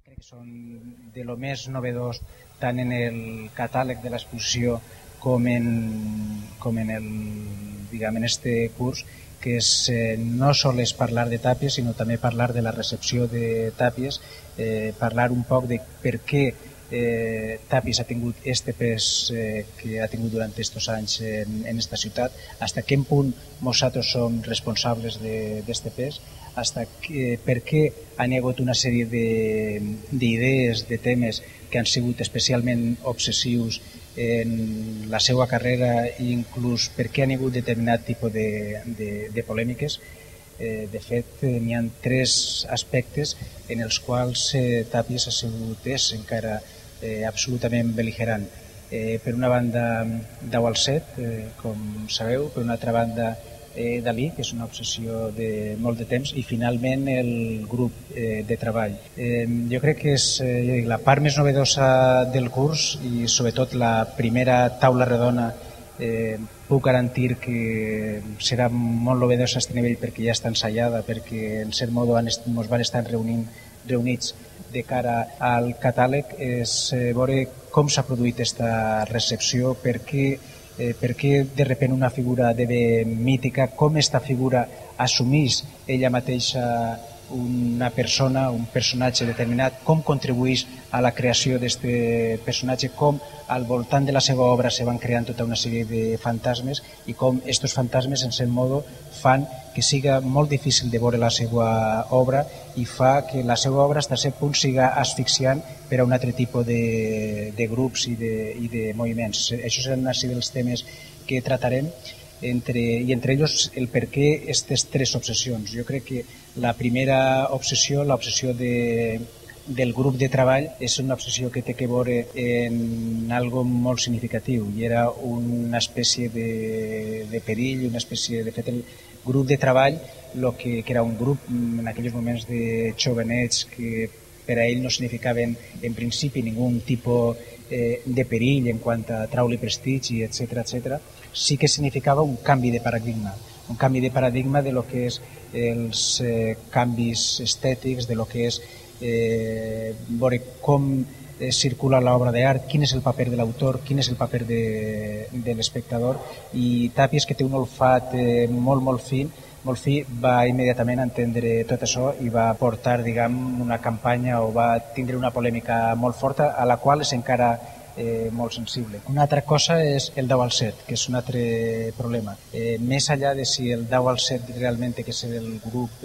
Crec que són de lo més novedós tant en el catàleg de l'exposició com en el, diguem, en este curs, que és, no sols parlar de Tàpies, sinó també parlar de la recepció de Tàpies, parlar un poc de per què Tàpies ha tingut este pes que ha tingut durant aquests anys en esta ciutat, hasta quin punt nosaltres som responsables d'este pes, per què han hagut una sèrie d'idees, de temes que han sigut especialment obsessius en la seva carrera i inclús per què han hagut determinat tipus de polèmiques. De fet, n'hi ha 3 aspectes en els quals Tàpies ha sigut encara absolutament bel·ligerant. Per una banda, Dau al Set, com sabeu, per una altra banda, Dalí, que és una obsessió de molt de temps, i finalment el grup de treball. Jo crec que és la part més novedosa del curs i sobretot la primera taula redona. Puc garantir que serà molt novedosa a aquest nivell perquè ja està ensaiada, perquè en cert modo ens van estar reunits de cara al catàleg, és veure com s'ha produït aquesta recepció, per què de repente una figura de mítica, com aquesta figura assumís ella mateixa una persona, un personatge determinat, com contribuís a la creació d'aquest personatge, com al voltant de la seva obra se van creant tota una sèrie de fantasmes i com aquests fantasmes, en cert modo, fan que siga molt difícil de veure la seva obra i fa que la seva obra, fins a cert punt, siga asfixiant per a un altre tipus de grups i de moviments. Això seran així dels temes que tratarem, i entre ells el per què aquestes 3 obsessions. Jo crec que la primera obsessió, l'obsessió del grup de treball, és una obsessió que té que veure en algo molt significatiu i era una espècie de perill, una espècie de fet el grup de treball, que era un grup en aquells moments de jovenets que per a ell no significaven en principi ningun tipus de perill en quant a traule prestigi, etc., sí que significava un canvi de paradigma de lo que és els canvis estètics, de lo que és veure com circula l'obra d'art, quin és el paper de l'autor, quin és el paper de l'espectador, i Tàpies, que té un olfat molt fi, va immediatament entendre tot això i va portar, diguem, una campanya o va tindre una polèmica molt forta a la qual és encara molt sensible. Una altra cosa és el Dau al Set, que és un altre problema. Més enllà de si el Dau al Set realment té que ser el grup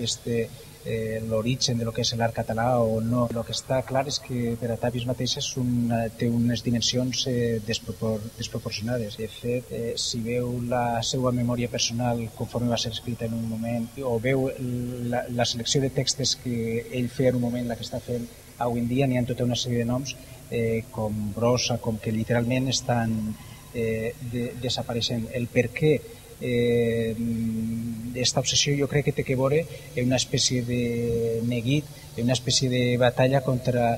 l'origen de lo que és l'art català o no. El que està clar és que per a Tàpies mateixa té unes dimensions desproporcionades. De fet, si veu la seva memòria personal conforme va ser escrita en un moment o veu la selecció de textos que ell feia en un moment, la que està fent avui en dia, n'hi ha tota una sèrie de noms com Brossa, com que literalment estan desapareixent. El per què aquesta obsessió jo crec que té que veure en una espècie de neguit, en una espècie de batalla contra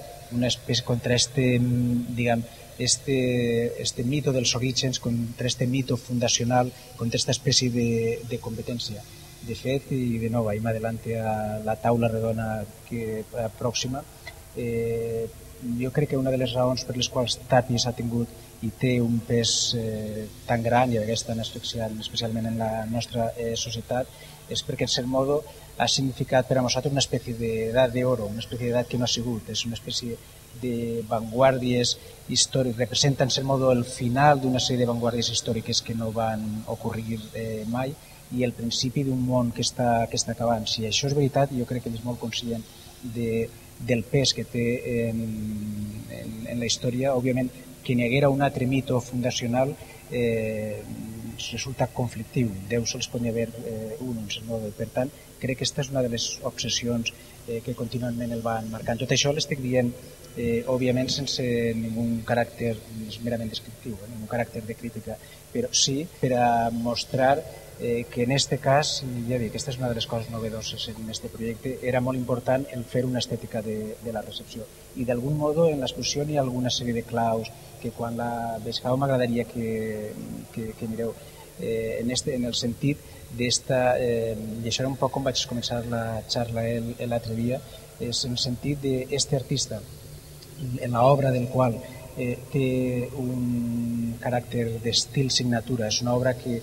este mito dels orígens, contra este mito fundacional, contra esta espècie de competència. De fet, i de nou, ahí m'adelante a la taula redona pròxima, jo crec que una de les raons per les quals Tàpies ha tingut i té un pes tan gran i és tan asfixiant, especialment en la nostra societat, és perquè en cert modo ha significat per a nosaltres una espècie d'edat d'oro, una espècie d'edat que no ha sigut, és una espècie de vanguardies històriques, representa en cert modo el final d'una sèrie de vanguardies històriques que no van ocorrir mai i el principi d'un món que està acabant. Si això és veritat, jo crec que ell és molt conscient del pes que té en la història. Òbviament, que n'hi haguera un altre mito fundacional resulta conflictiu. Déu sols pot haver un. Per tant, crec que aquesta és una de les obsessions que contínuament el van marcant. Tot això l'estic dient, òbviament, sense ningú caràcter merament descriptiu, ningú caràcter de crítica, però sí per a mostrar que en aquest cas, ja dic, aquesta és una de les coses novedoses en aquest projecte, era molt important el fer una estètica de la recepció. I d'algun modo en l'exposició hi ha alguna sèrie de claus que quan la pescau m'agradaria que mireu en el sentit d'esta, i això era un poc com vaig començar la xarra l'altre dia, és en el sentit d'este artista, en l'obra del qual té un caràcter d'estil signatura, és una obra que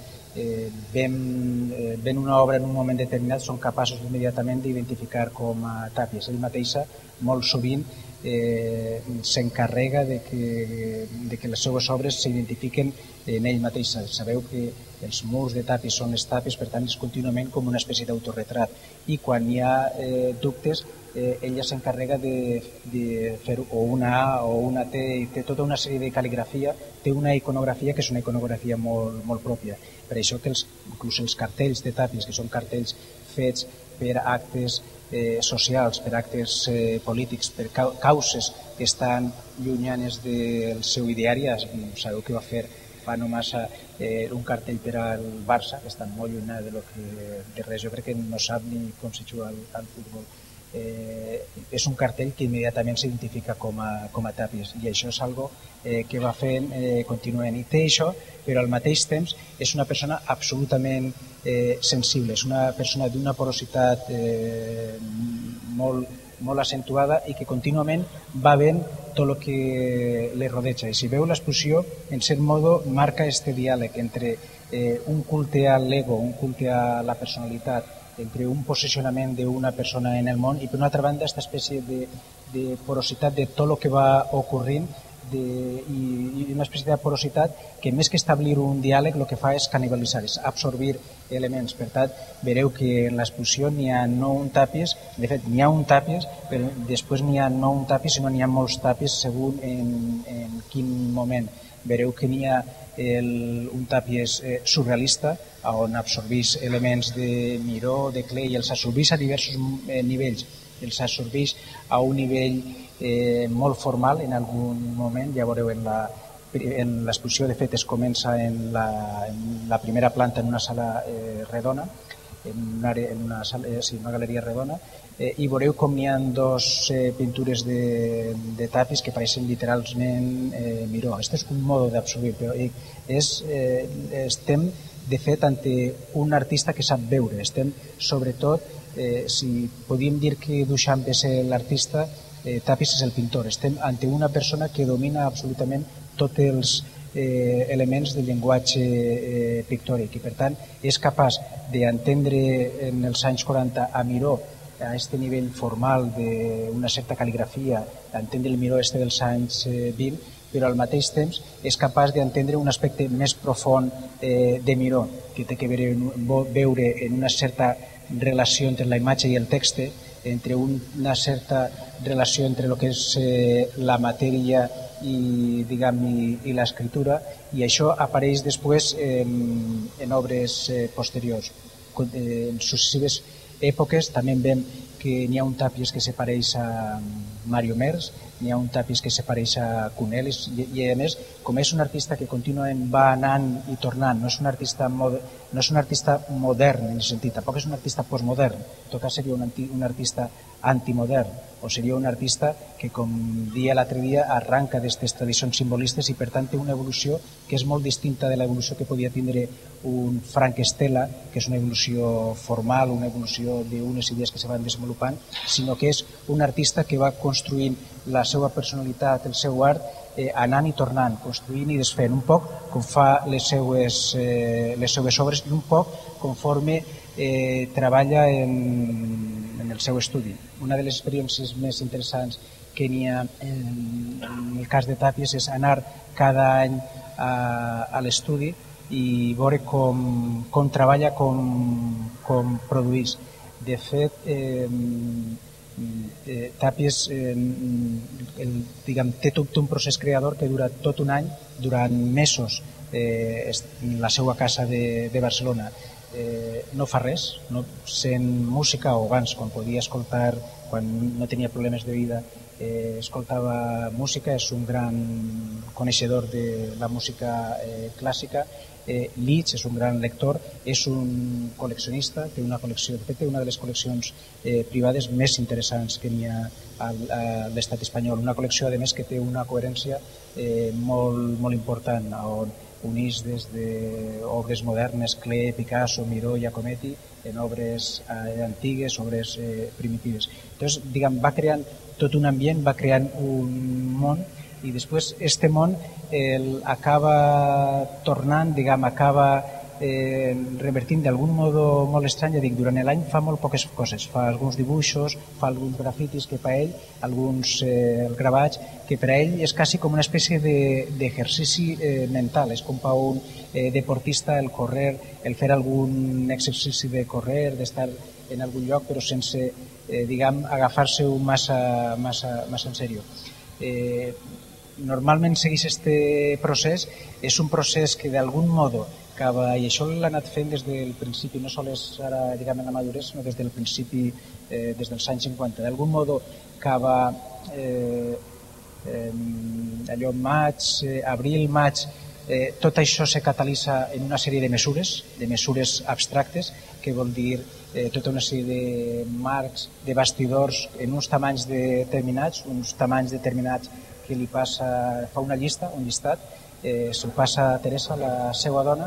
ven una obra en un moment determinat, són capaços immediatament d'identificar com a Tàpies. Ell mateixa molt sovint s'encarrega de que les seues obres s'identifiquen en ell mateix. Sabeu que els murs de Tàpies són les Tàpies, per tant és contínuament com una espècie d'autorretrat, i quan hi ha dubtes ella s'encarrega de fer o una A o una T, i té tota una sèrie de cal·ligrafia, té una iconografia que és una iconografia molt pròpia. Per això que inclús els cartells de Tàpies, que són cartells fets per actes socials, per actes polítics, per causes que estan llunyanes del seu ideari. Sabeu que va fer fa no massa un cartell per al Barça, que està molt llunyà de res. Jo crec que no sap ni com se juga al futbol. És un cartell que immediatament s'identifica com a Tàpies, i això és algo que va fent contínuament, i té això, però al mateix temps és una persona absolutament sensible, és una persona d'una porositat molt accentuada i que contínuament va veient tot el que li rodeja. I si veu l'exposició, en cert modo marca este diàleg entre un culte a l'ego, un culte a la personalitat, entre un posicionament d'una persona en el món, i per una altra banda aquesta espècie de porositat de tot el que va ocorrint, i una espècie de porositat que més que establir un diàleg el que fa és canibalitzar, és absorbir elements. Per tant, veureu que en l'exposició n'hi ha no un Tàpies, de fet n'hi ha un Tàpies, però després n'hi ha no un Tàpies, sinó n'hi ha molts Tàpies segons en quin moment. Veureu que n'hi ha un Tàpies surrealista, on absorbeix elements de Miró, de Klee, i els absorbeix a diversos nivells. Els absorbeix a un nivell molt formal en algun moment. Ja veureu en l'exposició, de fet, es comença en la primera planta en una sala redona, en una galeria redona, i veureu com n'hi ha dos pintures de Tàpies que pareixen literalment Miró. Aquest és un mode d'absorbir, però estem de fet ante un artista que sap veure. Estem sobretot, si podíem dir que Duchamp és l'artista, Tàpies és el pintor. Estem ante una persona que domina absolutament tots els elements del llenguatge pictòric, i per tant és capaç d'entendre en els anys 40 a Miró a aquest nivell formal d'una certa cal·ligrafia, d'entendre el Miró dels anys 20, però al mateix temps és capaç d'entendre un aspecte més profund de Miró, que té que veure en una certa relació entre la imatge i el text, entre una certa relació entre el que és la matèria i l'escriptura, i això apareix després en obres posteriors. En successives èpoques també veiem que n'hi ha un Tàpies que se pareix a Mario Merz, n'hi ha un Tàpies que se pareix a Cunelis, i a més, com és un artista que contínuament va anant i tornant, no és un artista modern en aquest sentit, tampoc és un artista postmodern, en tot cas seria un artista antimodern, o seria un artista que, com dia l'altre dia, arranca d'aquestes tradicions simbolistes i per tant té una evolució que és molt distinta de l'evolució que podia tindre un Frank Stella, que és una evolució formal, una evolució d'unes idees que se van desenvolupant, sinó que és un artista que va construint la seva personalitat, el seu art, anant i tornant, construint i desfent, un poc com fa les seues obres i un poc conforme treballa en el seu estudi. Una de les experiències més interessants que n'hi ha en el cas de Tàpies és anar cada any a l'estudi i veure com treballa, com produeix. De fet, Tàpies té tot un procés creador que dura tot un any, durant mesos, en la seva casa de Barcelona. No fa res, no sent música, o abans, quan podia escoltar, quan no tenia problemes de vida, escoltava música, és un gran coneixedor de la música clàssica. Liszt és un gran lector, és un col·leccionista, té una col·lecció, de fet té una de les col·leccions privades més interessants que n'hi ha a l'estat espanyol, una col·lecció a més que té una coherència molt important, on unís des d'obres modernes, Klee, Picasso, Miró, Giacometti, en obres antigues, obres primitives. Llavors, diguem, va creant tot un ambient, va creant un món, i després este món acaba tornant, diguem, acaba revertint d'algun modo molt estrany. Ja dic, durant l'any fa molt poques coses, fa alguns dibuixos, fa alguns grafitis que per ell, alguns gravats, que per ell és quasi com una espècie d'exercici mental. És com per un deportista el correr, el fer algun exercici de correr, d'estar en algun lloc, però sense, diguem, agafar-se-ho massa en sèrio. Normalment segueix este procés, és un procés que d'algun modo acaba, i això l'ha anat fent des del principi, no sols ara, diguem, en la maduresa, sinó des del principi, des dels anys 50. D'algun modo acaba allò maig, abril, maig, tot això se catalitza en una sèrie de mesures abstractes, que vol dir tota una sèrie de marcs, de bastidors en uns tamanys determinats, que li passa, fa una llista, un llistat, se'l passa a Teresa, la seva dona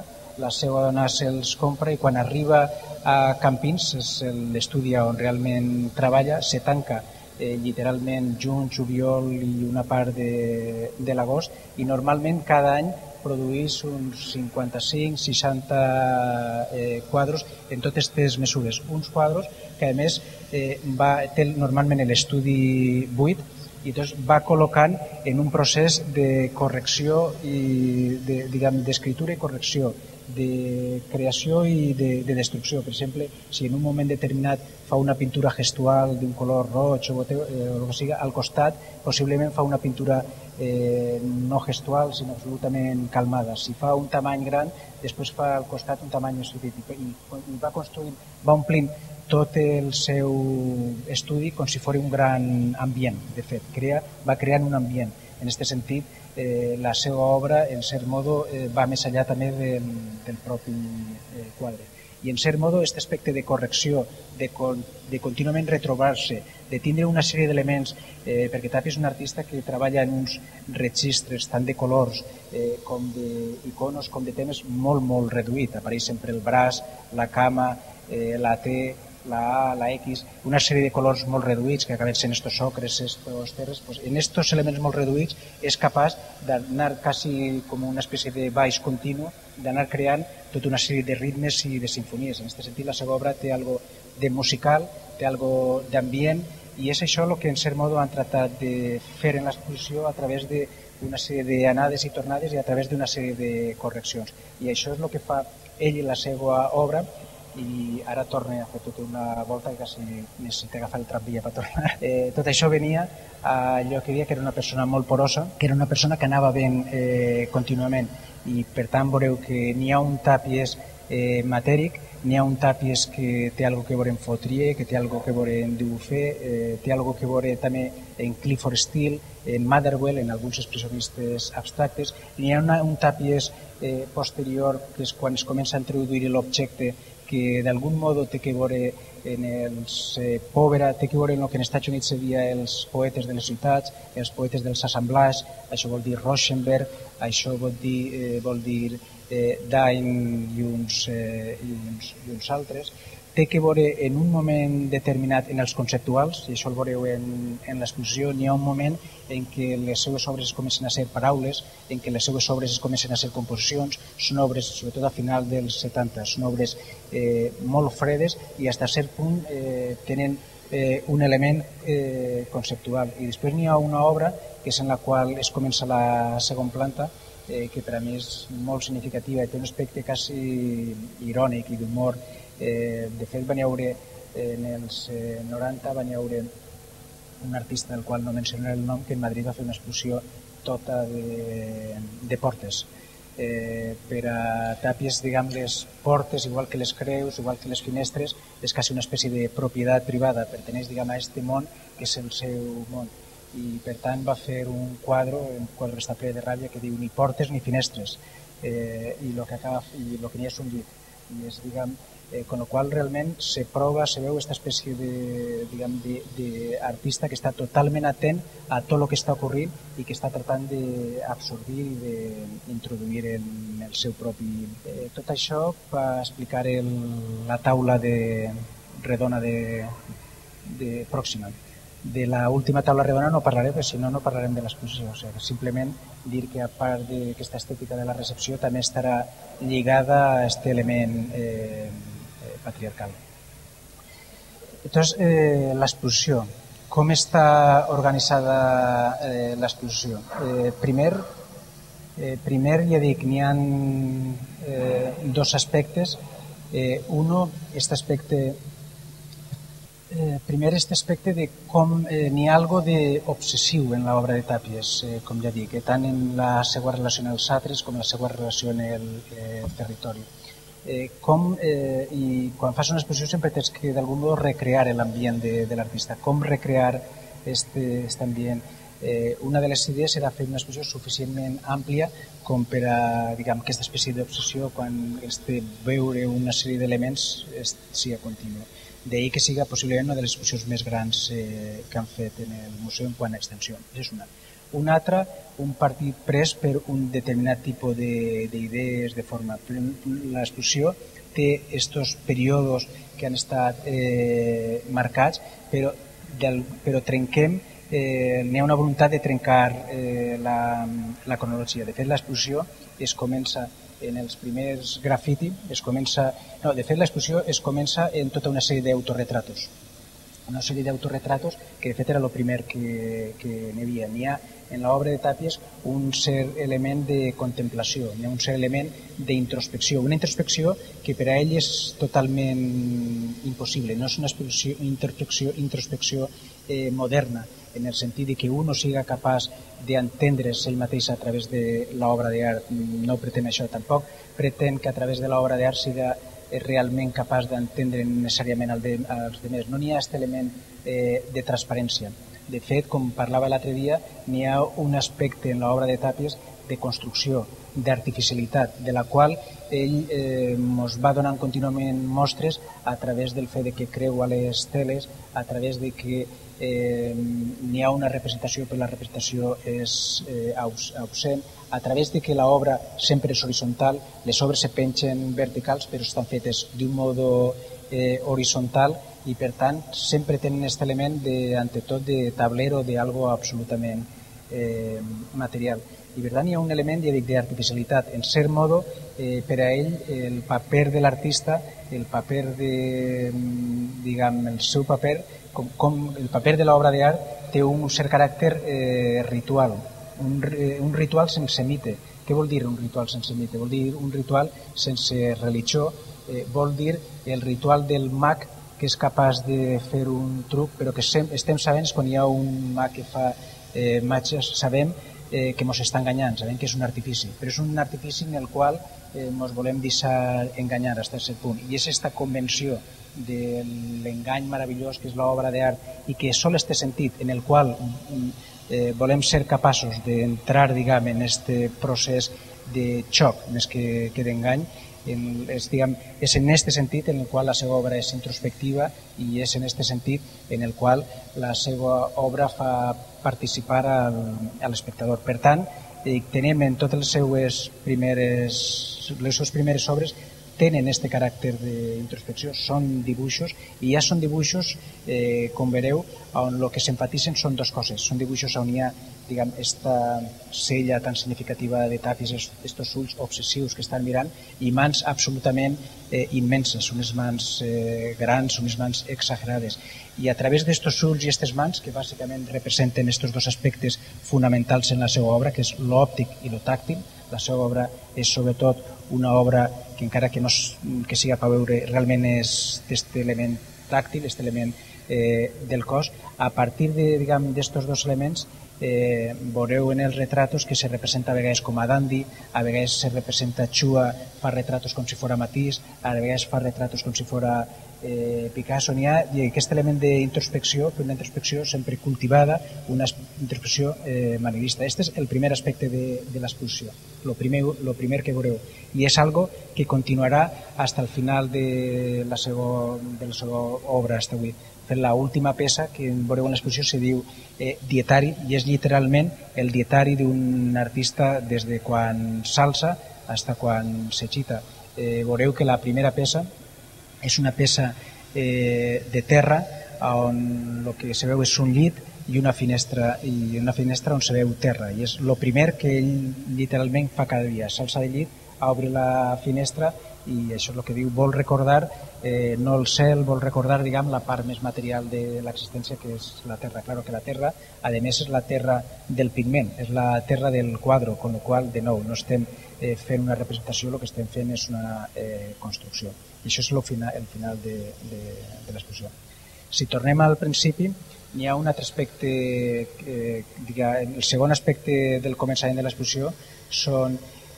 se'ls compra, i quan arriba a Campins, és l'estudi on realment treballa, se tanca literalment juny, juliol i una part de l'agost, i normalment cada any produeix uns 55-60 quadros en totes aquestes mesures. Uns quadros que a més té normalment l'estudi buit, i doncs va col·locant en un procés de correcció i d'escriptura i correcció, de creació i de destrucció. Per exemple, si en un moment determinat fa una pintura gestual d'un color roig o el que sigui, al costat possiblement fa una pintura no gestual sinó absolutament calmada. Si fa un tamany gran, després fa al costat un tamany més petit, i va construint, va omplint tot el seu estudi com si fos un gran ambient. De fet, va creant un ambient. En aquest sentit, la seva obra, en cert modo, va més enllà també del propi quadre. I en cert modo, aquest aspecte de correcció, de contínuament retrobar-se, de tindre una sèrie d'elements, perquè Tapia és un artista que treballa en uns registres tant de colors com d'iconos, com de temes molt reduït. Apareix sempre el braç, la cama, la T, la A, la X, una sèrie de colors molt reduïts que acaben sent estos ocres, estos terres. En estos elements molt reduïts és capaç d'anar quasi com una espècie de baix continu, d'anar creant tota una sèrie de ritmes i de sinfonies. En aquest sentit, la seva obra té algo de musical, té algo d'ambient, i és això el que en cert modo han tratat de fer en l'exposició a través d'una sèrie d'anades i tornades i a través d'una sèrie de correccions. I això és el que fa ell i la seva obra. I ara torna a fer tota una volta que quasi necessita agafar el tramvia per tornar. Tot això venia a allò que deia que era una persona molt porosa, que era una persona que anava ben contínuament, i per tant veureu que n'hi ha un Tàpies matèric, n'hi ha un Tàpies que té alguna que veure en Fautrier, que té alguna que veure en Dubuffet, té alguna que veure també en Clifford Steele, en Motherwell, en alguns expressionistes abstractes. N'hi ha un Tàpies posterior, que és quan es comença a introduir l'objecte, que d'algun modo té que veure en els Povera, té que veure en el que en Estats Units seria els poetes de les ciutats, els poetes dels assemblages, això vol dir Rauschenberg, això vol dir Dine i uns altres. Té que veure en un moment determinat en els conceptuals, i això el veureu en l'exposició. N'hi ha un moment en què les seues obres es comencen a ser paraules, en què les seues obres es comencen a ser composicions. Són obres, sobretot a final dels 70, són obres molt fredes i fins a cert punt tenen un element conceptual. I després n'hi ha una obra que és en la qual es comença la segona planta, que per a mi és molt significativa i té un aspecte quasi irònic i d'humor. De fet, van haure en els 90 van haure un artista del qual no mencionaré el nom, que en Madrid va fer una exposició tota de portes. Per a Tàpies, diguem, les portes, igual que les creus, igual que les finestres, és quasi una espècie de propietat privada, perteneix, diguem, a aquest món que és el seu món. I per tant va fer un quadre està ple de ràbia, que diu ni portes ni finestres, i el que n'hi ha és un llit. I és, diguem, con la qual realment se prova, se veu aquesta espècie d'artista que està totalment atent a tot el que està ocorrint i que està tratant d'absorbir i d'introduir en el seu propi... Tot això va explicar la taula redona pròxima. De l'última taula redona no parlaré, perquè si no, no parlarem de l'exposició. O sigui, simplement dir que a part d'aquesta estètica de la recepció també estarà lligada a aquest element patriarcal. Entonces, l'exposició. Com està organitzada l'exposició? Primer, ja dic, n'hi ha dos aspectes. Uno, este aspecte... Primer, este aspecte de com n'hi ha algo d'obsessiu en l'obra de Tàpies, com ja dic, tant en la seva relació amb els altres com en la seva relació amb el territori. I quan fas una exposició sempre tens que d'algun modo recrear l'ambient de l'artista. Com recrear aquest ambient? Una de les idees era fer una exposició suficientment àmplia com per a, diguem, aquesta espècie d'obsessió quan es té veure una sèrie d'elements sigui continu. D'ahir que siga possiblement una de les exposicions més grans que han fet en el museu en quant a extensió. És una. Una altra, un partit pres per un determinat tipus d'idees, de forma. L'exposició té aquests períodes que han estat marcats, però trenquem, n'hi ha una voluntat de trencar la cronologia. De fet, l'exposició es comença en els primers grafiti, de fet l'exposició es comença en tota una sèrie d'autorretratos. Una sèrie d'autorretratos que de fet era el primer que n'hi havia. N'hi ha en l'obra de Tàpies un cert element de contemplació, n'hi ha un cert element d'introspecció, una introspecció que per a ell és totalment impossible, no és una introspecció moderna, en el sentit que un no siga capaç d'entendre's ell mateix a través de l'obra d'art, no pretén això tampoc, pretén que a través de l'obra d'art siga realment capaç d'entendre necessàriament els demés. No n'hi ha aquest element de transparència. De fet, com parlava l'altre dia, n'hi ha un aspecte en l'obra de Tàpies de construcció, d'artificialitat, de la qual ell ens va donant contínuament mostres a través del fet que creu a les teles, a través de que n'hi ha una representació però la representació és absent, a través de que l'obra sempre és horitzontal, les obres se pengen verticals però estan fetes d'un modo horitzontal i per tant sempre tenen aquest element ante tot de tablero, d'algo absolutament material. I per tant hi ha un element, ja dic, d'artificialitat. En cert modo, per a ell, el paper de l'artista, el paper el seu paper, com el paper de l'obra d'art té un cert caràcter ritual, un ritual sense mite. Què vol dir un ritual sense mite? Vol dir un ritual sense religió, vol dir el ritual del mag que és capaç de fer un truc, però que estem sabent quan hi ha un mag que fa màgies, sabem que ens està enganyant, sabem que és un artifici, però és un artifici en el qual ens volem deixar enganyar fins a aquest punt. I és aquesta convenció de l'engany meravellós que és l'obra d'art i que sol este sentit en el qual volem ser capaços d'entrar, diguem, en aquest procés de xoc més que d'engany. És en aquest sentit en el qual la seva obra és introspectiva i és en aquest sentit en el qual la seva obra fa participar a l'espectador. Per tant, tenem en totes les seues primeres obres tenen aquest caràcter d'introspecció, són dibuixos i ja són dibuixos, com veureu, on el que s'empatitzen són dues coses. Són dibuixos on hi ha aquesta cella tan significativa de Tàpies, aquests ulls obsessius que estan mirant i mans absolutament immenses, unes mans grans, unes mans exagerades. I a través d'aquests ulls i aquestes mans, que bàsicament representen aquests dos aspectes fonamentals en la seva obra, que és l'òptic i el tàctil, la seva obra és sobretot una obra que encara que no que siga per veure realment és aquest element tàctil, aquest element del cos. A partir d'estos dos elements veureu en els retratos que se representa a vegades com a Dandy, a vegades se representa Chua, fa retratos com si fora Matisse, a vegades fa retratos com si fora Picasso. N'hi ha aquest element d'introspecció, però una introspecció sempre cultivada, una introspecció manierista. Aquest és el primer aspecte de l'exposició, el primer que veureu, i és algo que continuarà fins al final de la seva obra, fins avui. L'última peça que veureu en l'exposició se diu Dietari, i és literalment el dietari d'un artista des de quan s'alça fins quan s'aixita. Veureu que la primera peça és una peça de terra on el que se veu és un llit i una finestra on se veu terra, i és el primer que ell literalment fa cada dia. S'alça del llit, obre la finestra, i això és el que diu, vol recordar no el cel, vol recordar la part més material de l'existència, que és la terra. Claro que la terra, a més, és la terra del pigment, és la terra del quadre, con lo qual, de nou, no estem fent una representació, el que estem fent és una construcció. I això és el final de l'exposició. Si tornem al principi, n'hi ha un altre aspecte, el segon aspecte del començament de l'exposició són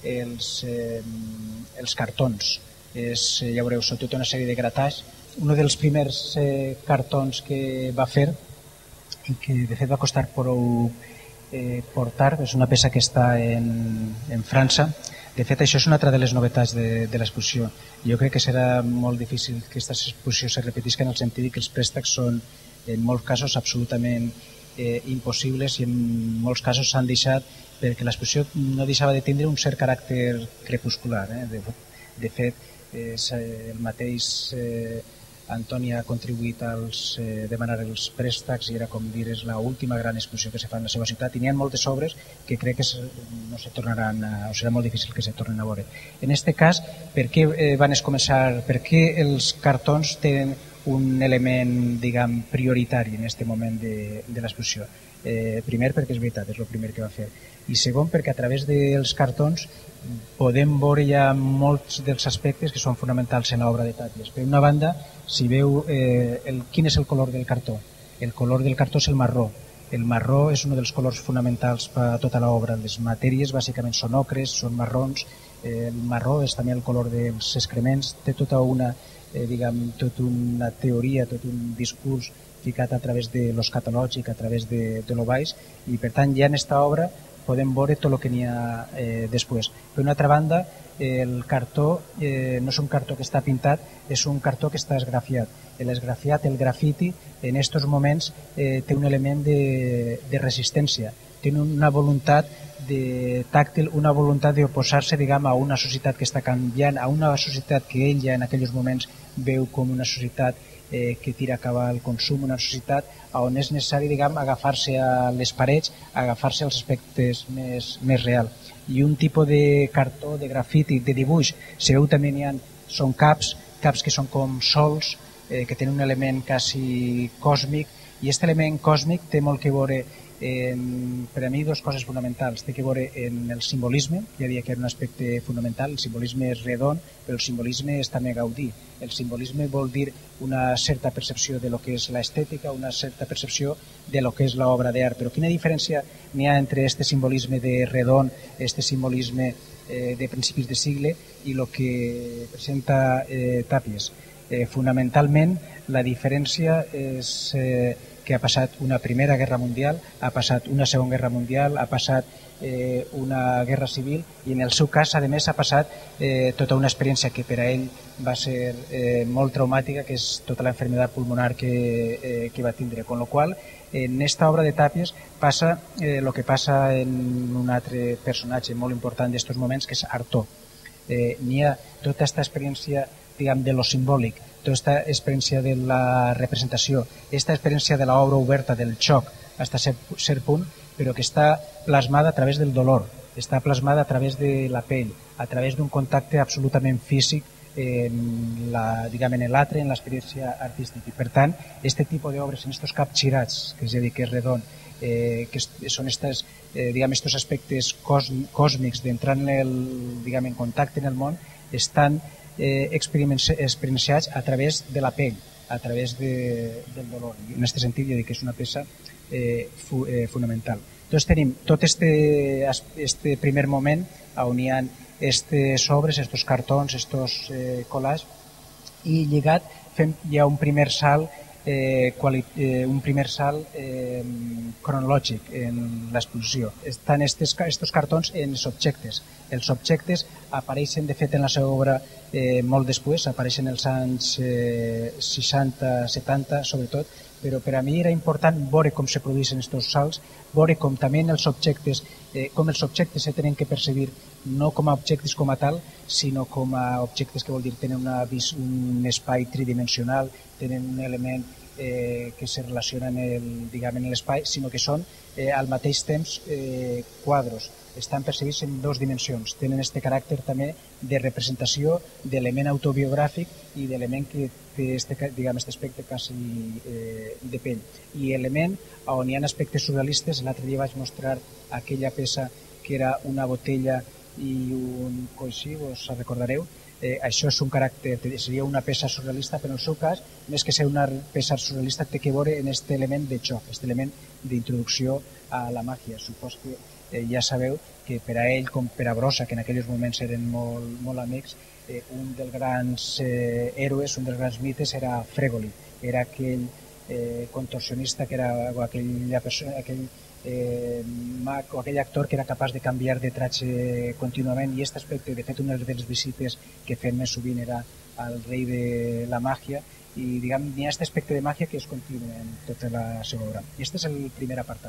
els cartons. Ja veureu, són tota una sèrie de gratats. Un dels primers cartons que va fer, i que de fet va costar prou portar, és una peça que està en França. De fet, això és una altra de les novetats de l'exposició. Jo crec que serà molt difícil que aquesta exposició se repetisca, en el sentit que els préstecs són en molts casos absolutament impossibles, i en molts casos s'han deixat perquè l'exposició no deixava de tindre un cert caràcter crepuscular. De fet, el mateix Antoni ha contribuït a demanar els préstecs, i era com dir, és l'última gran exposició que se fa en la seva ciutat, i n'hi ha moltes obres que crec que no se tornaran, o serà molt difícil que se tornen a veure. En aquest cas, per què van començar, per què els cartons tenen un element, prioritari en aquest moment de l'exposició? Primer, perquè és veritat, és el primer que va fer, i segon, perquè a través dels cartons podem veure ja molts dels aspectes que són fonamentals en l'obra de Tàpies. Per una banda, si veu quin és el color del cartó. El color del cartó és el marró. El marró és un dels colors fonamentals per a tota l'obra. Les matèries bàsicament són ocres, són marrons. El marró és també el color dels excrements. Té tota una teoria, tot un discurs ficat a través de l'escatològic, a través de lo baix, i per tant ja en aquesta obra podem veure tot el que n'hi ha després. Per una altra banda, el cartó no és un cartó que està pintat, és un cartó que està esgrafiat. L'esgrafiat, el grafiti, en aquests moments té un element de resistència, té una voluntat tàctil, una voluntat d'oposar-se a una societat que està canviant, a una societat que ell ja en aquells moments veu com una societat que tira cap al consum, una societat on és necessari agafar-se a les parets, agafar-se als aspectes més reals. I un tipus de cartó, de grafiti, de dibuix, se veu també són caps que són com sols, que tenen un element quasi còsmic, i aquest element còsmic té molt que veure per a mi dues coses fonamentals. Té que veure en el simbolisme, ja diria que era un aspecte fonamental. El simbolisme és redon, però el simbolisme és també Gaudí. El simbolisme vol dir una certa percepció de lo que és l'estètica, una certa percepció de lo que és l'obra d'art. Però quina diferència n'hi ha entre este simbolisme de redon, este simbolisme de principis de segle, i el que presenta Tàpies? Fonamentalment, la diferència és que ha passat una Primera Guerra Mundial, ha passat una Segona Guerra Mundial, ha passat una guerra civil, i en el seu cas, a més, ha passat tota una experiència que per a ell va ser molt traumàtica, que és tota la enfermedad pulmonar que va tindre. Con lo qual, en esta obra de Tàpies passa el que passa en un altre personatge molt important d'estos moments, que és Artaud. N'hi ha tota aquesta experiència de lo simbòlic, tota aquesta experiència de la representació, aquesta experiència de l'obra oberta, del xoc, fins a cert punt, però que està plasmada a través del dolor, està plasmada a través de la pell, a través d'un contacte absolutament físic en l'altre, en l'experiència artística. I per tant, aquest tipus d'obres, en aquests capgirats, que ja dic que és redon, que són estos aspectes còsmics d'entrar en contacte en el món, estan experienciats a través de la pell, a través del dolor. En aquest sentit, jo dic que és una peça fonamental. Entonces tenim tot este primer moment on hi ha estes obres, estos cartons, estos collages, i lligat fem ja un primer salt cronològic en l'exposició. Estan estos cartons en els objectes. Els objectes apareixen, de fet, en la seva obra molt després, apareixen els anys 60, 70, sobretot, però per a mi era important veure com se produeixen aquests salts, veure com també els objectes, com els objectes se tenen que percebir no com a objectes com a tal, sinó com a objectes que vol dir tenen un espai tridimensional, tenen un element que se relaciona en l'espai, sinó que són al mateix temps quadros, estan percebits en dues dimensions, tenen aquest caràcter també de representació d'element autobiogràfic i d'element que té aquest aspecte quasi de pell. I element on hi ha aspectes surrealistes, l'altre dia vaig mostrar aquella peça que era una botella i un coixí, us recordareu? Això és un caràcter, seria una peça surrealista, però en el seu cas, més que ser una peça surrealista, té que veure en aquest element de xoc, aquest element d'introducció a la màgia. Supos que ja sabeu que per a ell, com per a Brossa, que en aquells moments eren molt amics, un dels grans héroes, un dels grans mites era Fregoli, era aquell contorsionista, que era aquell mag o aquell actor que era capaç de canviar de tratge contínuament, i aquest aspecte, de fet, una de les visites que fem més sovint era al rei de la màgia, i diguem, hi ha aquest aspecte de màgia que és continu en tota la seva obra. I aquest és el primer apartat.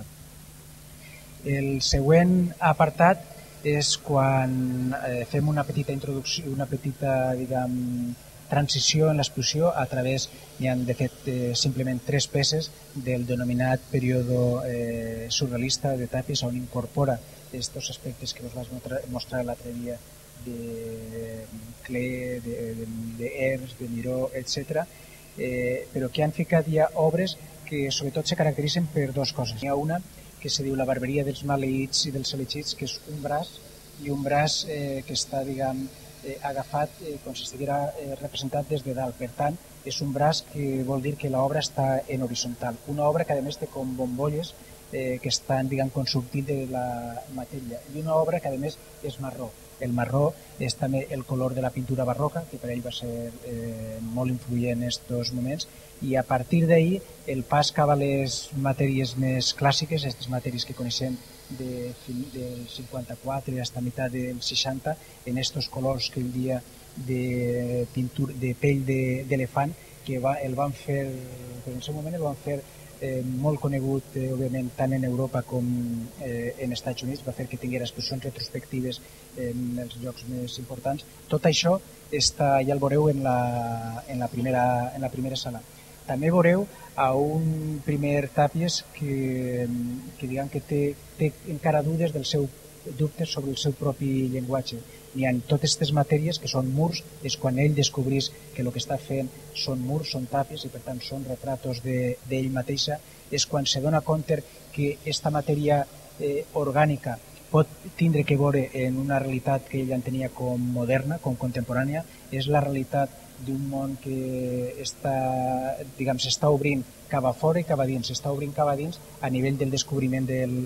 El següent apartat és quan fem una petita introducció, una petita, diguem, transició en l'exposició a través, hi ha de fet simplement 3 peces del denominat període surrealista de Tàpies, on incorpora aquests aspectes que us vaig mostrar l'altre dia de Klee, d'Hers, de Miró, etc., però que han ficat ja obres que sobretot se caracteritzen per 2 coses. Hi ha una que se diu La barberia dels maleïts i dels elegits, que és un braç, i un braç que està, diguem, agafat com si estiguera representat des de dalt. Per tant, és un braç que vol dir que l'obra està en horitzontal. Una obra que a més té com bombolles que estan, diguem, com sortint de la matèria. I una obra que a més és marró. El marró és també el color de la pintura barroca, que per ell va ser molt influent en aquests moments, i a partir d'ahir el pas cap a les matèries més clàssiques, aquestes matèries que coneixem del 54 i fins a meitat del 60, en aquests colors que el dia de pell d'elefant, que el van fer, en el seu moment el van fer molt conegut, òbviament, tant en Europa com en Estats Units, va fer que tingués exposicions retrospectives en els llocs més importants. Tot això ja el veureu en la primera sala. També veureu a un primer Tàpies que diguem que té encara dubtes sobre el seu propi llenguatge. Hi ha totes aquestes matèries que són murs, és quan ell descobrís que el que està fent són murs, són tàpies i per tant són retratos d'ell mateixa, és quan se dona compte que aquesta matèria orgànica pot tindre que veure en una realitat que ell entenia com moderna, com contemporània, és la realitat d'un món que s'està obrint cap a fora i cap a dins, s'està obrint cap a dins a nivell del descobriment del...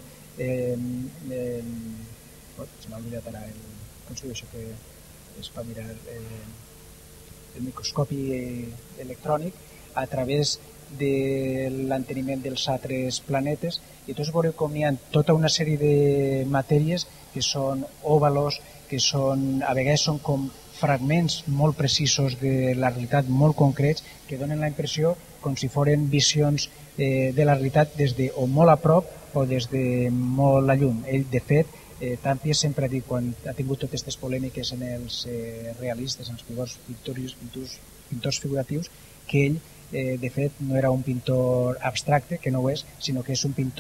se m'ha oblidat ara com se diu això que es fa mirar el microscopi electrònic a través de l'enteniment dels altres planetes, i tots veureu com hi ha tota una sèrie de matèries que són òvalos, que a vegades són com fragments molt precisos de la realitat, molt concrets, que donen la impressió com si foren visions de la realitat des de o molt a prop o des de molt a lluny. Ell, de fet, Tàpies sempre ha dit, quan ha tingut totes aquestes polèmiques en els realistes, en els pintors figuratius, que ell, de fet, no era un pintor abstracte, que no ho és, sinó que és un pintor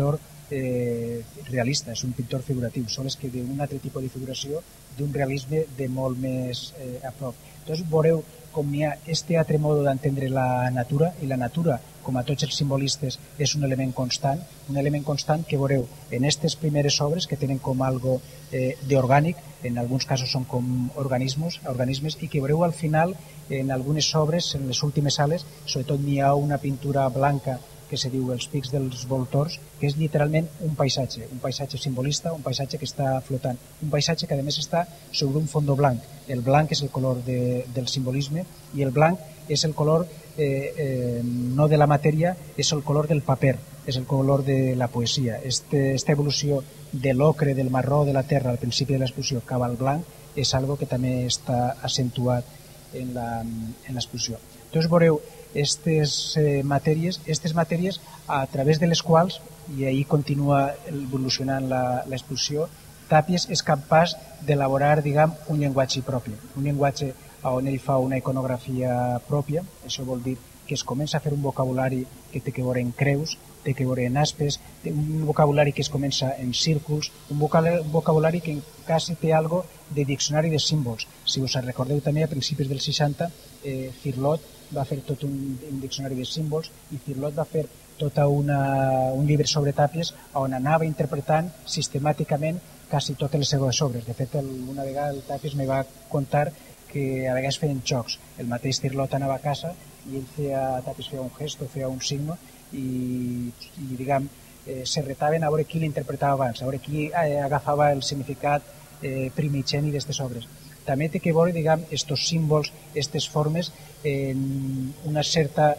realista, és un pintor figuratiu, sols que d'un altre tipus de figuració, d'un realisme de molt més a prop. Llavors veureu com hi ha este altre mode d'entendre la natura, i la natura, com a tots els simbolistes, és un element constant que veureu en aquestes primeres obres que tenen com algo d'orgànic, en alguns casos són com organismes, i que veureu al final en algunes obres, en les últimes sales, sobretot n'hi ha una pintura blanca que se diu Els pics dels voltors, que és literalment un paisatge simbolista, un paisatge que està flotant, un paisatge que a més està sobre un fons blanc. El blanc és el color del simbolisme i el blanc és el color no de la matèria, és el color del paper, és el color de la poesia. Esta evolució de l'ocre, del marró, de la terra al principi de l'exposició cap al blanc és algo que també està acentuat en l'exposició. Llavors veureu aquestes matèries a través de les quals, i ahir continua evolucionant l'exposició, Tàpies és capaç d'elaborar, diguem, un llenguatge propi, un llenguatge on ell fa una iconografia pròpia. Això vol dir que es comença a fer un vocabulari que té que veure en creus, té que veure en aspes, un vocabulari que es comença en círculs, un vocabulari que quasi té algo de diccionari de símbols. Si us recordeu també, a principis dels 60, Cirlot va fer tot un diccionari de símbols i Cirlot va fer tot un llibre sobre Tàpies on anava interpretant sistemàticament quasi totes les seves obres. De fet, una vegada el Tàpies me va contar que a vegades feien xocs. El mateix Cirlot anava a casa i Tàpies feia un gesto, feia un signo i diguem, se retaven a veure qui l'interpretava abans, a veure qui agafava el significat primigeni d'aquestes obres. També té que veure, diguem, estos símbols, aquestes formes, en una certa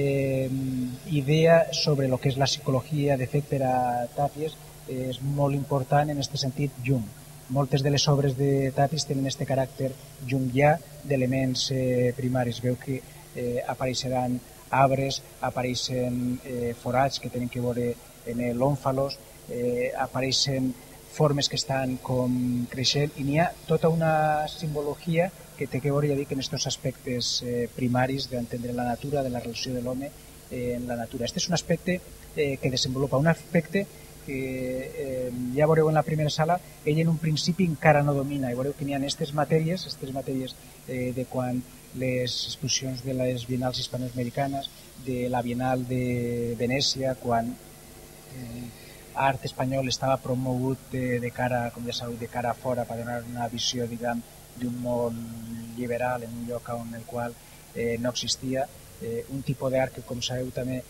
idea sobre el que és la psicologia. De fet, per a Tàpies és molt important en aquest sentit Jung. Moltes de les obres de Tàpies tenen aquest caràcter jungià d'elements primaris. Veu que apareixeran arbres, apareixen forats que tenen que veure en l'ònfalos, apareixen formes que estan com creixent i n'hi ha tota una simbologia que té que veure, ja dic, en aquests aspectes primaris d'entendre la natura, de la relació de l'home en la natura. Este és un aspecte que desenvolupa, un aspecte que ja veureu en la primera sala, ell en un principi encara no domina, i veureu que n'hi ha aquestes matèries de quan les exposicions de les bienals hispanoamericanes, de la Bienal de Venècia, quan art espanyol estava promogut de cara, com ja sabeu, de cara a fora per donar una visió, diguem, d'un món liberal en un lloc en el qual no existia. Un tipus d'art que, com sabeu, també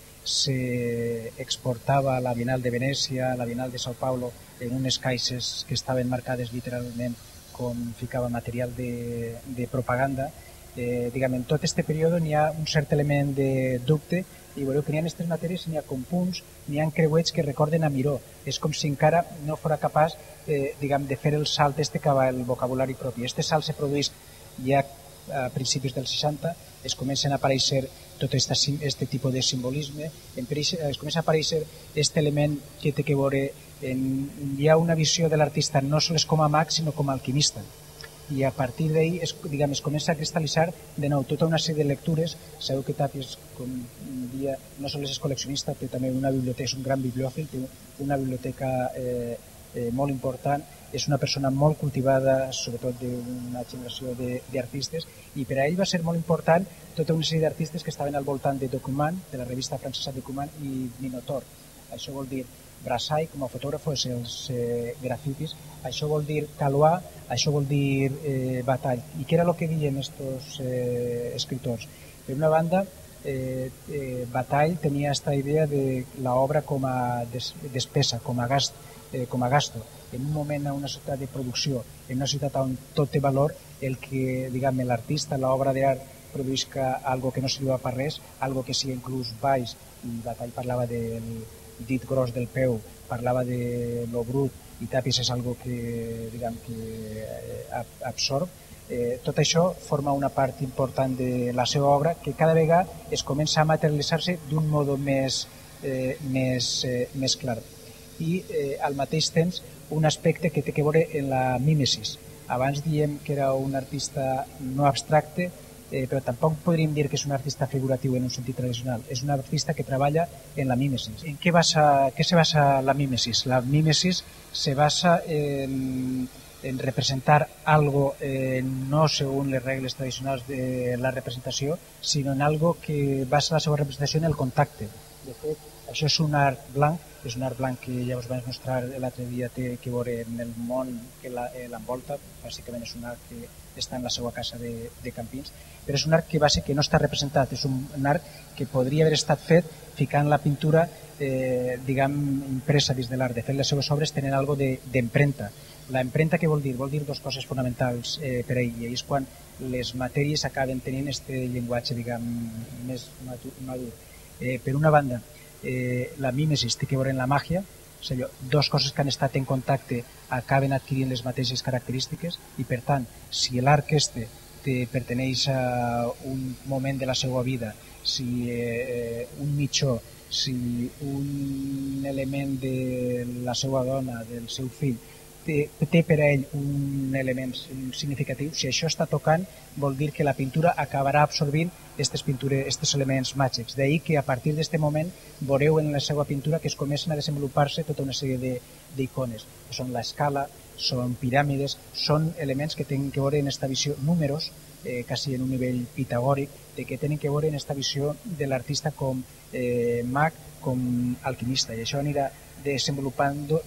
s'exportava a la Bienal de Venècia, a la Bienal de Sao Paulo, en unes caixes que estaven marcades literalment com ficava material de propaganda. Diguem, en tot aquest període n'hi ha un cert element de dubte i veureu que n'hi ha aquestes matèries, n'hi ha com punts, n'hi ha creuets que recorden a Miró. És com si encara no fora capaç de fer el salt cap al vocabulari propi. Este salt se produeix ja a principis dels 60, es comencen a aparèixer tot aquest tipus de simbolisme, es comença a aparèixer aquest element que té que veure, hi ha una visió de l'artista no sols com a mag, sinó com a alquimista. I a partir d'ahir es comença a cristal·litzar de nou tota una sèrie de lectures. Sabeu que Tàpies, com dia, no sols és col·leccionista, té també una biblioteca, és un gran bibliòfil, té una biblioteca molt important, és una persona molt cultivada, sobretot d'una generació d'artistes, i per a ell va ser molt important tota una sèrie d'artistes que estaven al voltant de Document, de la revista francesa Document, i Minotaur. Això vol dir Brassai com a fotògrafo, els grafitis, això vol dir Calois, això vol dir Bataille. I què era el que deien aquests escriptors? Per una banda, Bataille tenia aquesta idea de l'obra com a despesa, com a gasto. En un moment, en una societat de producció, en una societat on tot té valor, el que l'artista, l'obra d'art, produïsca algo que no serveix per res, algo que sigui inclús baix, i Bataille parlava del dit gros del peu, parlava de lo brut, i Tàpies és algo que absorb. Tot això forma una part important de la seva obra que cada vegada es comença a materialitzar-se d'un mode més clar. I al mateix temps un aspecte que té que veure en la mímesis. Abans diem que era un artista no abstracte, però tampoc podríem dir que és un artista figuratiu en un sentit tradicional. És un artista que treballa en la mímesis. ¿En qué se basa la mímesis? La mímesis se basa en representar algo no según les regles tradicionals de la representació, sinó en algo que basa la seva representació en el contacte. De fet, això és un art blanc, és un art blanc que ja us vaig mostrar l'altre dia, té que veure en el món que l'envolta. Bàsicament és un art que està en la seva casa de Campins, però és un art que no està representat, és un art que podria haver estat fet ficant la pintura impresa dins de l'art. De fet, les seves obres tenen algo d'empremta. La empremta què vol dir? Vol dir dues coses fonamentals per a ell, i és quan les matèries acaben tenint aquest llenguatge més madur. Per una banda, la mímesis té que veure en la màgia, és allò, dues coses que han estat en contacte acaben adquirint les mateixes característiques, i per tant, si l'art perteneix a un moment de la seva vida, si un mitjó, si un element de la seva dona, del seu fill, té per a ell un element significatiu, si això està tocant, vol dir que la pintura acabarà absorbint aquests elements màgics. D'ahir que a partir d'aquest moment veureu en la seva pintura que es comencen a desenvolupar-se tota una sèrie d'icones, que són l'escala, són piràmides, són elements que tenen que veure en aquesta visió, números, quasi en un nivell pitagòric, que tenen que veure en aquesta visió de l'artista com mag, com alquimista, i això anirà desenvolupant-lo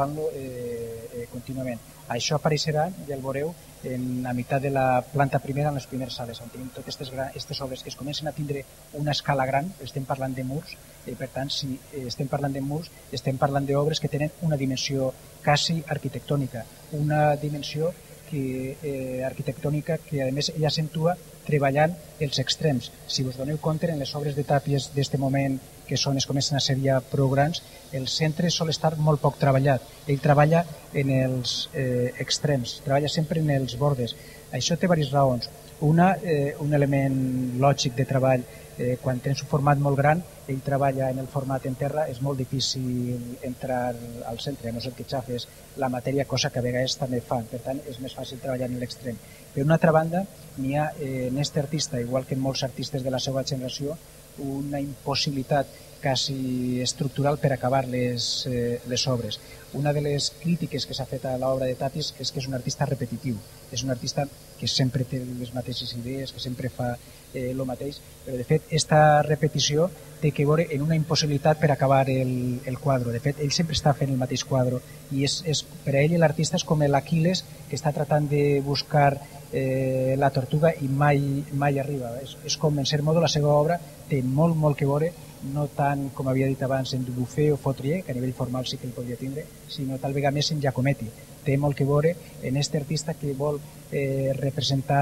contínuament. Això apareixerà, ja el veureu, en la meitat de la planta primera, en les primeres sales, on tenim totes aquestes obres que es comencen a tindre una escala gran. Estem parlant de murs, per tant, si estem parlant de murs, estem parlant d'obres que tenen una dimensió quasi arquitectònica, una dimensió arquitectònica que a més ella accentua treballant els extrems. Si us doneu compte, en les obres de Tàpies d'aquest moment, que es comencen a ser ja prou grans, el centre sol estar molt poc treballat. Ell treballa en els extrems, treballa sempre en els bordes. Això té diverses raons. Una, un element lògic de treball, quan tens un format molt gran, ell treballa en el format en terra, és molt difícil entrar al centre, a no ser que xafes la matèria, cosa que a vegades també fan, per tant és més fàcil treballar en l'extrem. Per una altra banda, n'hi ha en aquest artista, igual que en molts artistes de la seva generació, una impossibilitat quasi estructural per acabar les obres. Una de les crítiques que s'ha fet a l'obra de Tàpies és que és un artista repetitiu, és un artista que sempre té les mateixes idees, que sempre fa el mateix, però de fet aquesta repetició té que veure en una impossibilitat per acabar el quadre. De fet, ell sempre està fent el mateix quadre, i per a ell l'artista és com l'Aquiles que està tratant de buscar la tortuga i mai arriba. És com, en cert modo, la seva obra té molt que veure, no tant, com havia dit abans, en Dubuffet o Fautrier, que a nivell formal sí que el podria tindre, sinó tal vegada més en Giacometti. Té molt que veure en aquest artista que vol representar,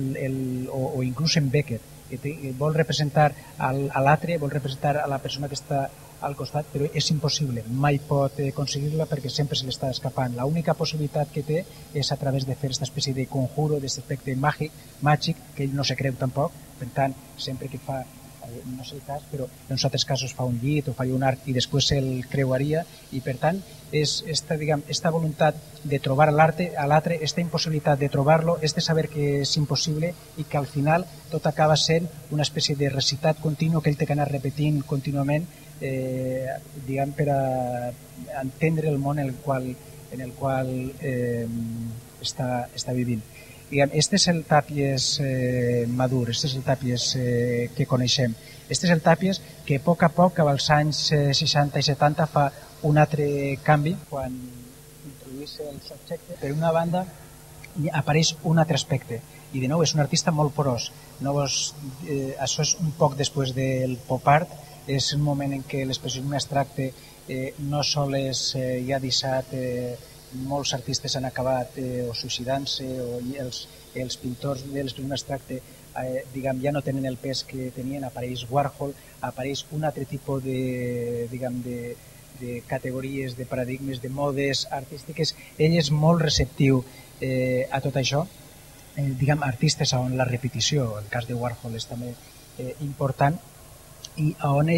o inclús en Beckett, que vol representar a l'altre, vol representar a la persona que està al costat, però és impossible, mai pot aconseguir-la perquè sempre se l'està escapant. L'única possibilitat que té és a través de fer aquesta espècie de conjuro, d'aquest aspecte màgic, que ell no se creu tampoc, per tant, sempre que fa, no sé el cas, però en uns altres casos fa un llit o faria un arc i després se'l creuaria, i per tant és esta voluntat de trobar a l'altre, aquesta impossibilitat de trobar-lo, de saber que és impossible i que al final tot acaba sent una espècie de recitat continu que ell té que anar repetint contínuament per a entendre el món en el qual està vivint. Este és el Tàpies madur, este és el Tàpies que coneixem. Este és el Tàpies que a poc, cap als anys 60 i 70, fa un altre canvi quan introdueix el subjecte. Per una banda, apareix un altre aspecte, i de nou és un artista molt porós. Això és un poc després del pop art, és un moment en què l'expressionisme abstracte no sols ja ha deixat, molts artistes han acabat o suïcidant-se, o els pintors de l'expressionisme abstracte ja no tenen el pes que tenien. Apareix Warhol, apareix un altre tipus de categories, de paradigmes, de modes artístiques. Ell és molt receptiu a tot això. Artistes on la repetició, el cas de Warhol és també important, i on ell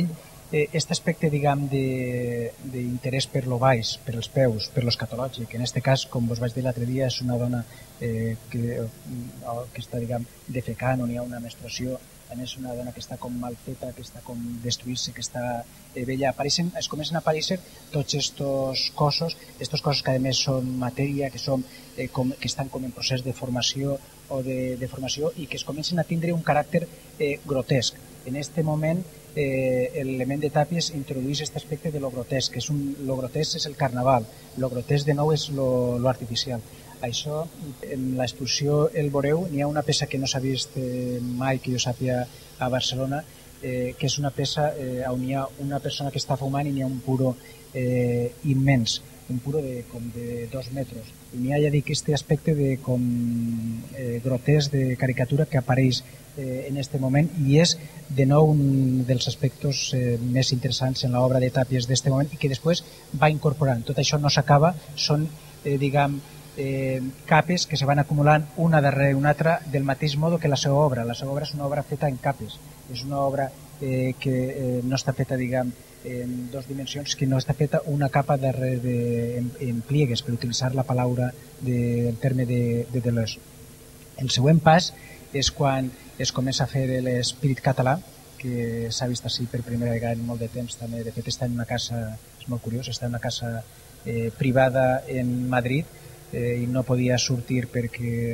aquest aspecte, diguem, d'interès per lo baix, per els peus, per l'escatològic, en aquest cas, com vos vaig dir l'altre dia, és una dona que està, diguem, defecant, on hi ha una menstruació, a més una dona que està com mal feta, que està com destruir-se, que està vella. Es comencen a aparèixer tots estos cossos que a més són matèria, que estan com en procés de formació o de deformació i que es comencen a tindre un caràcter grotesc. En aquest moment l'element de Tàpies introdueix aquest aspecte de lo grotesc, lo grotesc és el carnaval, lo grotesc de nou és lo artificial. Això, en l'exposició El Veureu, n'hi ha una peça que no s'ha vist mai, que jo sàpiga, a Barcelona, que és una peça on hi ha una persona que està fumant i n'hi ha un puro immens, un puro com de 2 metres. I n'hi ha, ja dic, aquest aspecte de com grotesc, de caricatura que apareix en aquest moment i és, de nou, un dels aspectes més interessants en l'obra de Tàpies d'aquest moment i que després va incorporant. Tot això no s'acaba, són, diguem, capes que se van acumulant una darrere una altra del mateix modo que la seva obra. La seva obra és una obra feta en capes, és una obra que no està feta, diguem, en 2 dimensions, que no està feta una capa darrere en pliegues, per utilitzar la paraula del terme de Deleuze. El següent pas és quan es comença a fer l'Espírit català, que s'ha vist així per primera vegada en molt de temps també. De fet està en una casa, és molt curiós, està en una casa privada en Madrid, i no podia sortir perquè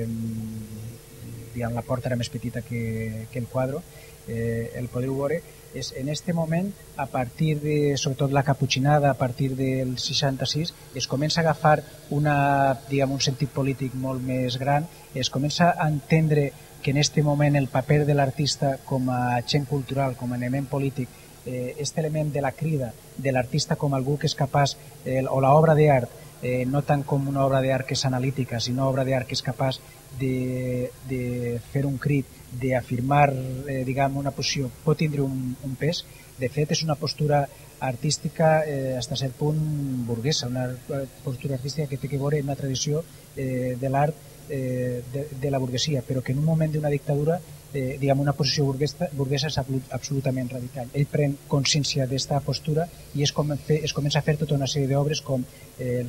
la porta era més petita que el quadre. El podeu veure. En aquest moment, a partir de, sobretot la caputxinada, a partir del 66, es comença a agafar un sentit polític molt més gran, es comença a entendre que en aquest moment el paper de l'artista com a agent cultural, com a element polític, aquest element de la crida de l'artista com algú que és capaç, o l'obra d'art, no tant com una obra d'art que és analítica, sinó una obra d'art que és capaç de fer un crit, d'afirmar una posició, pot tindre un pes. De fet, és una postura artística fins a cert punt burguesa, una postura artística que té que veure en una tradició de l'art de la burguesia, però que en un moment d'una dictadura una posició burguesa és absolutament radical. Ell pren consciència d'aquesta postura i es comença a fer tota una sèrie d'obres com el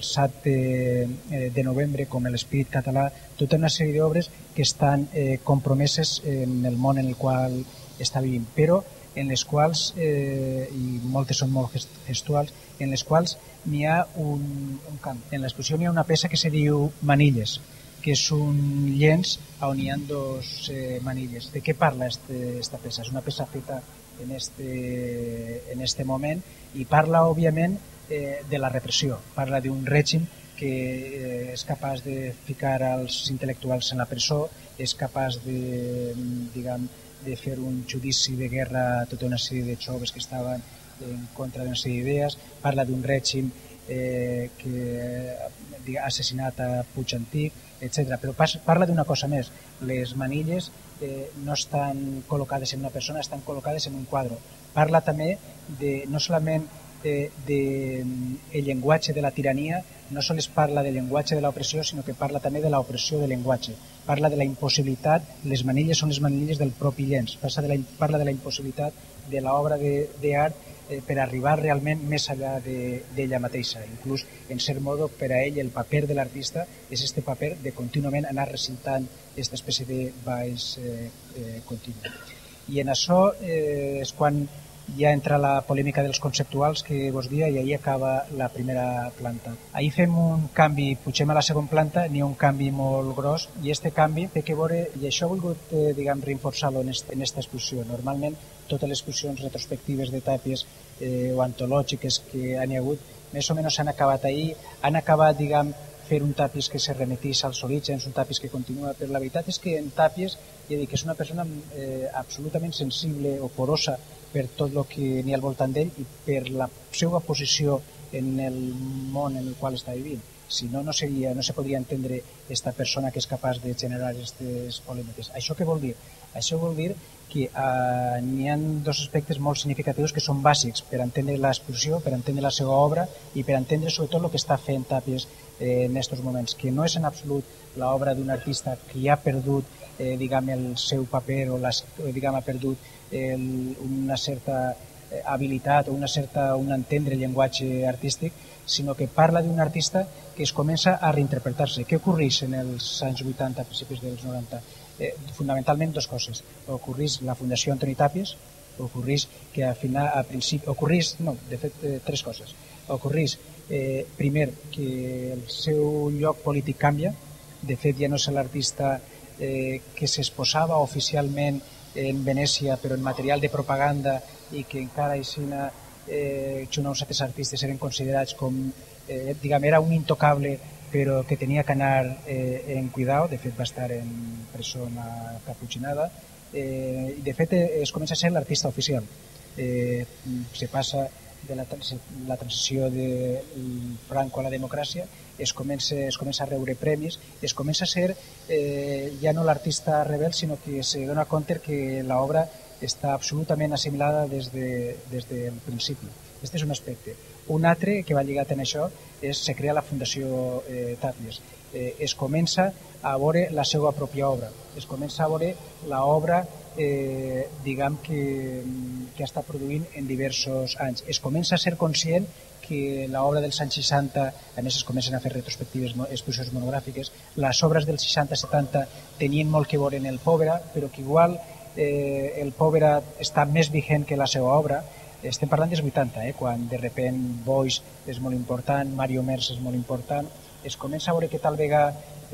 7 de novembre, com l'Espírit català, tota una sèrie d'obres que estan compromeses en el món en el qual està vivint, però en les quals, i moltes són molt gestuals, en les quals n'hi ha un camp. En l'exposició n'hi ha una peça que se diu Manilles, que és un llenç on hi ha 2 manilles. De què parla aquesta peça? És una peça feta en este moment i parla, òbviament, de la repressió. Parla d'un règim que és capaç de ficar els intel·lectuals en la presó, és capaç de fer un judici de guerra a tota una sèrie de joves que estaven en contra d'una sèrie d'idees. Parla d'un règim que ha assassinat a Puig Antic, etc. Però parla d'una cosa més. Les manilles no estan col·locades en una persona, estan col·locades en un quadre. Parla també no solament del llenguatge de la tirania, no sols parla del llenguatge de l'opressió, sinó que parla també de l'opressió del llenguatge. Parla de la impossibilitat, les manilles són les manilles del propi llenç. Parla de la impossibilitat de l'obra d'art per arribar realment més enllà d'ella mateixa. Inclús, en cert modo, per a ell el paper de l'artista és aquest paper de contínuament anar recitant aquesta espècie de baix continu. I en això és quan ja entra la polèmica dels conceptuals que vos dia i ahir acaba la primera planta. Ahir fem un canvi, pugem a la segona planta, n'hi ha un canvi molt gros i aquest canvi té que veure, i això he volgut reforçar-lo en aquesta exposició. Normalment totes les exposicions retrospectives de Tàpies o antològiques que han hi hagut més o menys s'han acabat ahir, han acabat fer un Tàpies que se remetís als orígens, un Tàpies que continua, però la veritat és que en Tàpies és una persona absolutament sensible o porosa per tot el que n'hi ha al voltant d'ell i per la seva posició en el món en el qual està vivint. Si no, no se podria entendre aquesta persona que és capaç de generar aquestes polèmiques. Això què vol dir? Això vol dir que n'hi ha 2 aspectes molt significatius que són bàsics per entendre l'exposició, per entendre la seva obra i per entendre sobretot el que està fent Tàpies en aquests moments, que no és en absolut l'obra d'un artista que ja ha perdut el seu paper o ha perdut una certa habilitat o un entendre llenguatge artístic, sinó que parla d'un artista que es comença a reinterpretar-se. Què ocorreix en els anys 80, principis dels 90? Fundamentalment dues coses. Ocorreix la Fundació Antoni Tàpies, ocorreix que a principi, de fet, tres coses. Ocorreix, primer, que el seu lloc polític canvia. De fet, ja no és l'artista que s'exposava oficialment en Venècia, però en material de propaganda, i que encara així junt a uns altres artistes eren considerats com, era un intocable, però que tenia que anar en cuidado. De fet va estar en presó caputxinada, i de fet es comença a ser l'artista oficial. Se passa de la transició de Franco a la democràcia, es comença a rebre premis, es comença a ser ja no l'artista rebel, sinó que se dona compte que l'obra està absolutament assimilada des del principi. Aquest és un aspecte. Un altre que va lligat en això és se crea la Fundació Tàpies. Es comença a veure la seva pròpia obra, es comença a veure l'obra que està produint en diversos anys. Es comença a ser conscient que l'obra dels anys 60, a més es comencen a fer retrospectives, exposicions monogràfiques, les obres dels 60-70 tenien molt que veure en el Povera, però que igual el Povera està més vigent que la seva obra. Estem parlant dels 80, quan de repent Boix és molt important, Mario Mers és molt important. Es comença a veure que tal vegada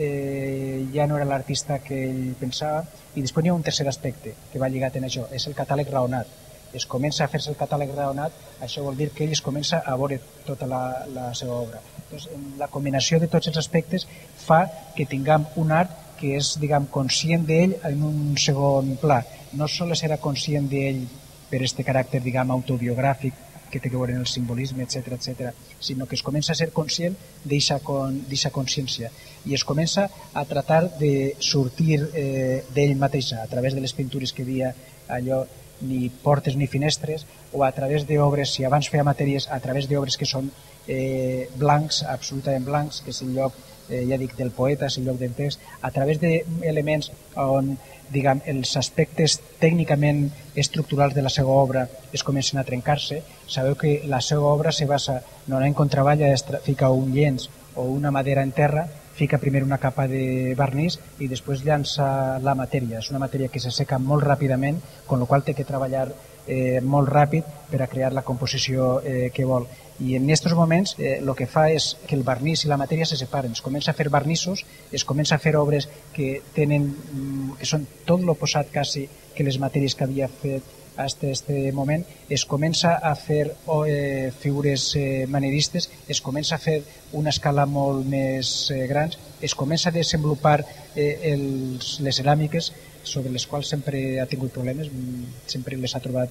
ja no era l'artista que ell pensava. I després hi ha un tercer aspecte que va lligat en això, és el catàleg raonat. Es comença a fer-se el catàleg raonat, això vol dir que ell es comença a veure tota la seva obra. Doncs, la combinació de tots els aspectes fa que tinguem un art que és, conscient d'ell en un segon pla. No sols era conscient d'ell per aquest caràcter, autobiogràfic, que té que veure en el simbolisme, etc., sinó que es comença a ser conscient d'aquesta consciència i es comença a tratar de sortir d'ell mateixa a través de les pintures que havia allò, ni portes ni finestres, o a través d'obres, si abans feia matèries, a través d'obres que són blancs, absolutament blancs, que és el lloc, ja dic, del poeta, és el lloc del text, a través d'elements on els aspectes tècnicament estructurals de la seva obra es comencen a trencar-se. Sabeu que la seva obra se basa, normalment quan treballa fica un llenç o una madera en terra, fica primer una capa de vernís i després llança la matèria. És una matèria que s'asseca molt ràpidament, amb la qual té que treballar molt ràpid per a crear la composició que vol. I en aquests moments el que fa és que el vernís i la matèria se separen. Es comença a fer vernissos, es comença a fer obres que són tot l'oposat quasi que les matèries que havia fet fins a aquest moment. Es comença a fer figures manieristes, es comença a fer una escala molt més gran, es comença a desenvolupar les ceràmiques, sobre les quals sempre ha tingut problemes, sempre les ha trobat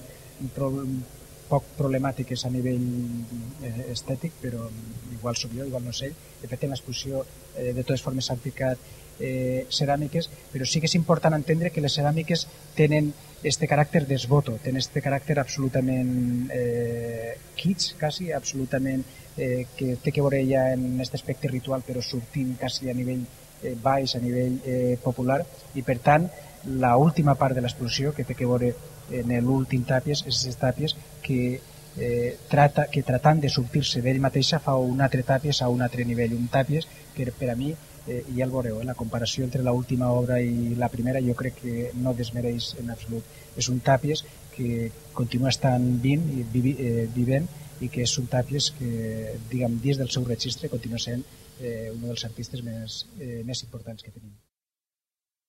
poc problemàtiques a nivell estètic, però igual soc jo, igual no sé ell. De fet, en l'exposició de totes formes s'han ficat ceràmiques, però sí que és important entendre que les ceràmiques tenen este caràcter d'esboto, tenen este caràcter absolutament kitsch, quasi, absolutament que té que veure ja en aquest aspecte ritual, però sortint quasi a nivell baix, a nivell popular, i per tant l'última part de l'exposició, que té que veure en l'últim Tàpies, és aquestes Tàpies que tratant de sortir-se d'ell mateixa fa un altre Tàpies a un altre nivell, un Tàpies que per a mi, ja el veureu, la comparació entre l'última obra i la primera jo crec que no desmereix en absolut. És un Tàpies que continua estant vivent i que és un Tàpies que, dins del seu registre, continua sent un dels artistes més importants que tenim.